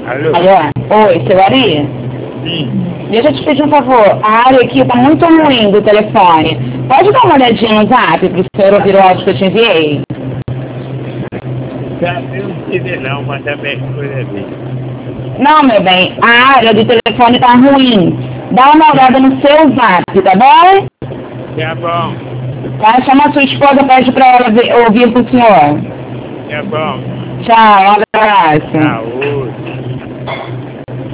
Alô? Alô? Oi, seu Ari? Sim. Deixa eu te pedir um favor. A área aqui tá muito ruim do telefone. Pode dar uma olhadinha no zap pro senhor ouvir o áudio que eu te enviei? Já eu não tive não, mas também coisa ali. Não, meu bem. A área do telefone tá ruim. Dá uma olhada no seu zap, tá bom? Tá bom, Tá? Chama a sua esposa, pede pra ela ouvir pro senhor. tá bom. Tchau, um abraço. Tchau.